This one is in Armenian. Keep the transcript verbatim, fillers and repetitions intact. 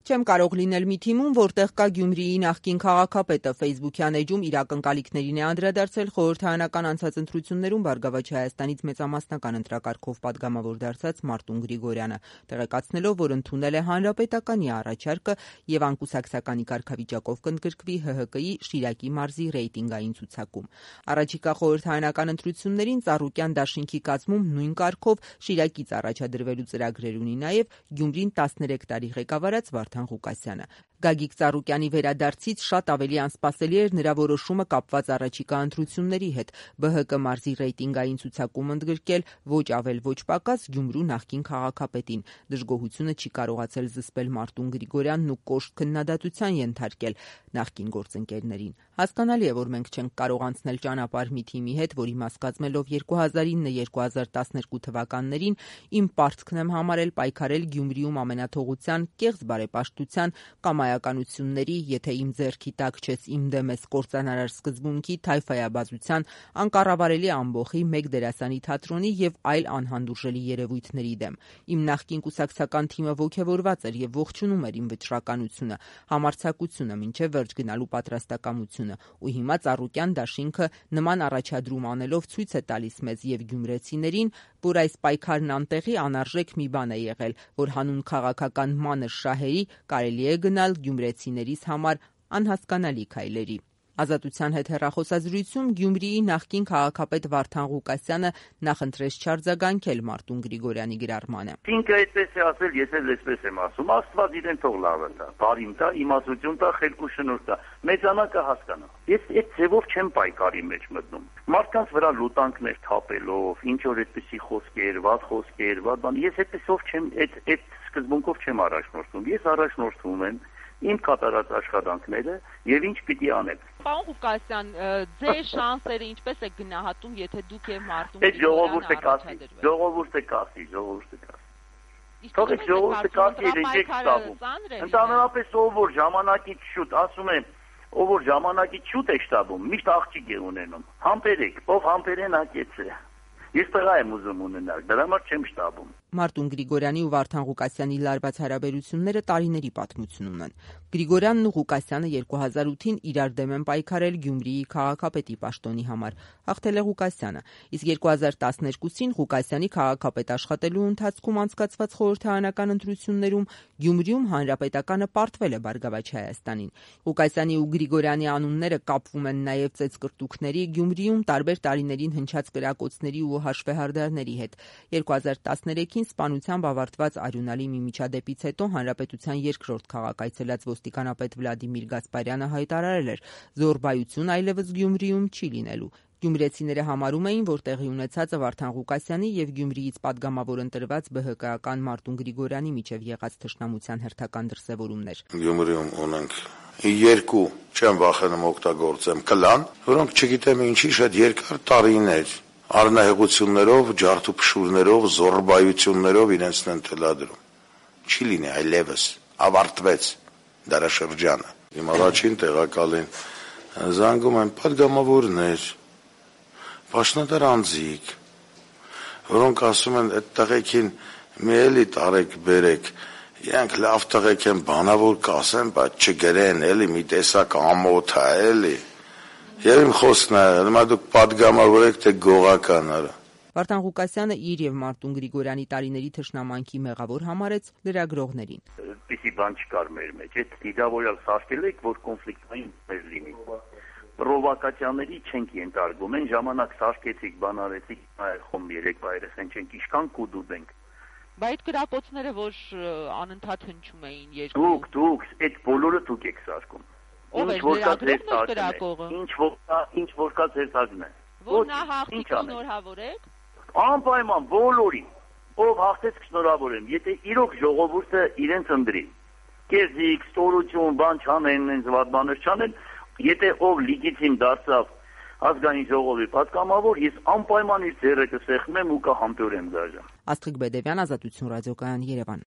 Չեմ կարող լինել մի թիմում, որտեղ կա Գյումրիի նախկին քաղաքապետը։ Facebook-յան էջում իր ակնկալիքներին է անդրադարձել խորհրդարանական անցած ընտրություններում «Բարգավաճ Հայաստանից» մեծամասնական ընտրակարգով պատգամավոր դարձած Մարտուն Գրիգորյանը, տեղեկացնելով, որ ընդունել է Հանրապետականի առաջարկը եւ անկուսակցականի կարգավիճակով կընդգրկվի Հ Հ Կ-ի Շիրակի մարզի ռեյտինգային ցուցակում։ Առաջիկա խորհրդարանական ընտրություններին Ծառուկյան դաշինքի կազմում նույն կարգով Շիրակից առաջադրվելու ծրագրեր ունի նաեւ Գյումրին տասներեք տարի ղեկավարած Վարդան Ղուկասյանը։ Գագիկ Ծառուկյանի վերադարձից շատ ավելի անսպասելի էր նրա որոշումը կապված առաջիկա ընտրությունների հետ՝ Բ Հ Կ մարզի ռեյտինգային ցուցակում ընդգրկել ոչ ավել ոչ պակաս Գյումրու նախկին քաղաքապետին։ Դժգոհությունը չի կարողացել զսպել Մարտուն Գրիգորյանն ու կոշտ քննադատության ենթարկել նախկին գործընկերներին։ Հասկանալի է, որ մենք չենք կարող անցնել ճանապարհ մի թիմի հետ, որի մաս կազմելով երկու հազար ինը երկու հազար տասներկու թվականներին իմ պարտքն եմ համարել պայքարել Գյումրիում ամենաթողության, կեղծ բարեպաշտության, կամայականությունների, եթե իմ ձեռքի տակ չես իմ դեմ ես կործանարար սկզբունքի, թայֆայաբազության, անկառավարելի ամբոխի, մեկ դերասանի թատրոնի եւ այլ անհանդուրժելի երևույթների դեմ։ Իմ նախկին կուսակցական թիմը ոգևորված էր եւ ողջունում էր իմ վճռականությունը, համարձակությունը, մինչեւ վերջ գնալու պատրաստակամությունը, ու հիմա Ծառուկյան դաշինքը նման առաջադրում անելով ցույց է տալիս մեզ եւ գյումրեցիներին, որ այս պայքարն անտեղի անարժեք մի բան է եղել, որ հանուն քաղաքական մանր շահերի կարելի է գնալ գյումրեցիներիս համար անհասկանալի քայլերի։ Ազատության հետ հեռախոսազրույցում Գյումրիի նախկին քաղաքապետ Վարդան Ղուկասյանը նախընտրեց չարձագանքել Մարտուն Գրիգորյանի գրառմանը։ Ինքը այդպես է ասել, ես էլ այսպես եմ ասում, Աստված իրեն թող լավը տա, բարին տա, իմասություն տա, խելք ու շնորհ տա, մեծանակը հասկանա։ Ես այդ ձևով չեմ պայքարի մեջ մտնում։ Մարդկանց վրա լուտանքներ թափելով, ինչ որ այդպիսի խոսքեր, վատ խոսքեր, վատ բան, ես այդպեսով չեմ, այդ այդ սկզբունքով չեմ առաջնորդվում։ Ես առաջնորդվում եմ իմ կատարած աշխատանքները եւ ինչ պիտի անել։ Պարոն Ղուկասյան, ձեր շանսերը ինչպես է գնահատում, եթե դուք եւ Մարտուն Այդ ժողովուրդը կասի, ժողովուրդը կասի, ժողովուրդը կասի։ Թող ժողովուրդը կասի, ինչ եք ստանում։ Ընդհանրապես ով որ ժամանակից շուտ, ասում եմ, ով որ ժամանակից շուտ է շտաբում, միշտ աղջիկ է ունենում։ Համբերեք, ով համբերեն ակեց է։ Ես տղա եմ ուզում ունենալ, դրա համար չեմ շտաբում։ Մարտուն Գրիգորյանի ու Վարդան Ղուկասյանի լարված հարաբերությունները տարիների պատմություն ունեն։ Գրիգորյանն ու Ղուկասյանը երկու հազար ութին իրար դեմ են պայքարել Գյումրիի քաղաքապետի պաշտոնի համար։ Հաղթել է Ղուկասյանը, իսկ երկու հազար տասներկուսին Ղուկասյանի քաղաքապետ աշխատելու ընթացքում անցկացված խորհրդարանական ընտրություններում Գյումրիում հանրապետականը պարտվել է Բարգավաճ Հայաստանին։ Ղուկասյանի ու Գրիգորյանի անունները կապվում են նաև ծեծկրտուքների, Գյումրիում տարբեր տարիներին հնչած կրակոցների ու հաշվեհարդարների հետ։ երկու հազար տասներեքին սպանությամբ ավարտված արյունալի մի միջադեպից հետո հանրապետության երկրորդ քաղաքայցելած ոստիկանապետ Վլադիմիր Գասպարյանը հայտարարել էր՝ զոռբայություն այլևս Գյումրիում չի լինելու։ Գյումրեցիները համարում էին, որ տեղի ունեցածը Վարդան Ղուկասյանի եւ Գյումրիից падգամավոր ընտրված Բ Հ Կ-ական Մարտուն Գրիգորյանի միջև եղած թշնամության հերթական դրսևորումն էր։ Գյումրիում ունենք երկու, չեմ վախենում օգտագործեմ, կլան, որոնք չգիտեմ ինչի շատ երկար տարիներ առնահեղություններով, ջարդուփշուրներով, զոռբայություններով իրենցն են թելադրում։ Չի լինի այլևս, ավարտվեց դարաշրջանը։ Իմ առաջին տեղակալին զանգում են падգամավորներ, պաշտոնատար անձիկ, որոնք ասում են այդ տղեկին մի էլի տարեք բերեք, իրենք լավ տղեկ են, բանավոր կասեն, բայց չգրեն, էլի մի տեսակ ամոթ է, էլի։ Եվ իմ խոսքն է, հիմա դուք падգամավոր եք, թե գողական արա։ Վարդան Ղուկասյանը իր եւ Մարտուն Գրիգորյանի տարիների թշնամանքի մեղավոր համարեց լրագրողներին։ Պիսի բան չկար մեր մեջ, այդ դիդավորյալ սարքել եք, որ կոնֆլիկտային մեր լինի։ Պրովոկացիաների չենք ենթարկվում, այն ժամանակ սարքեցիք, բան արեցիք, խոմ երեք բայրես են չենք իշքան կուդուդ ենք։ Բայց այդ գրապոցները, որ անընդհատ հնչում էին երկու։ Դուք, դուք, այդ բոլորը դուք եք սարքում։ Ով է լրագրողը։ Ինչ որ կա, ինչ որ կա ձեր տակն է։ Որ նա հաղթի շնորհավոր եք։ Անպայման բոլորին, ով հաղթեց շնորհավոր եմ, եթե իրոք ժողովուրդը իրենց ընտրի։ Կեզիկ, ստորություն, բան չանեն, ինձ վատ բաներ չանեն, եթե ով լիգիտիմ դարձավ ազգային ժողովի պատգամավոր, ես անպայման իր ձեռը կսեղմեմ ու կհամբերեմ դաժան։ Աստղիկ Բեդևյան, Ազատություն ռադիոկայան, Երևան։